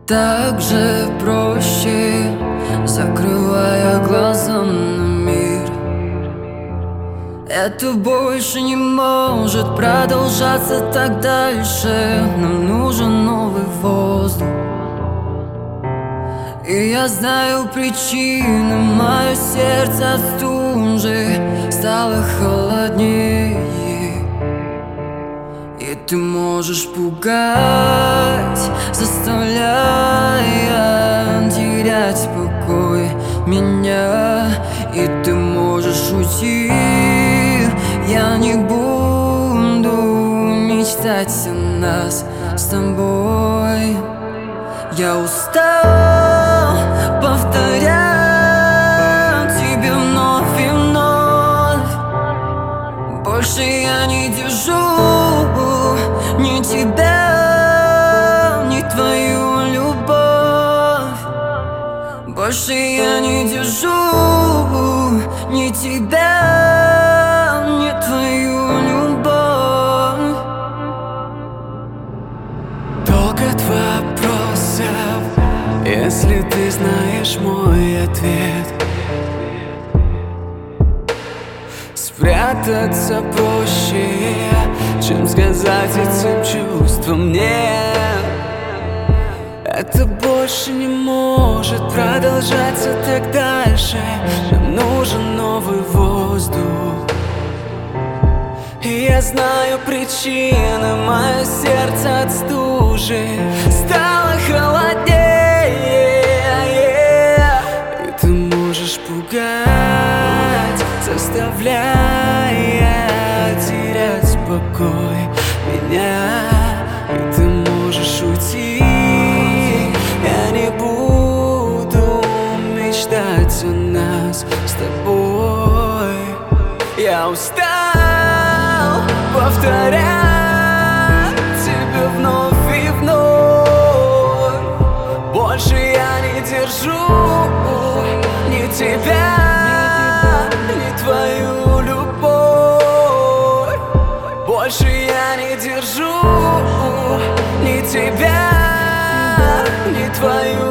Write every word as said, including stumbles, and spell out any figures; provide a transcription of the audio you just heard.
Так же проще, закрывая глаза на мир. Это больше не может продолжаться так дальше. Нам нужен новый воздух. И я знаю причины, мое сердце от стужи стало холоднее. И ты можешь пугать, заставляя терять покой меня. И ты можешь уйти, я не буду мечтать о нас с тобой. Я устал повторять тебе вновь и вновь. Больше я не держу ни тебя, ни твою любовь. Больше я не держу ни тебя, ни твою любовь. Только два вопроса, если ты знаешь мой ответ. Спрятаться проще, чем сказать этим чувствам нет. Это больше не может продолжаться так дальше. Нам нужен новый воздух. И я знаю причины, мое сердце от стужи стало холоднее. И ты можешь пугать, заставляя терять покой меня. И ты можешь уйти, я не буду мечтать о нас с тобой. Я устал повторять тебе вновь и вновь. Больше я не держу ни тебя, ни твою любовь. Больше я не держу ни тебя, ни твою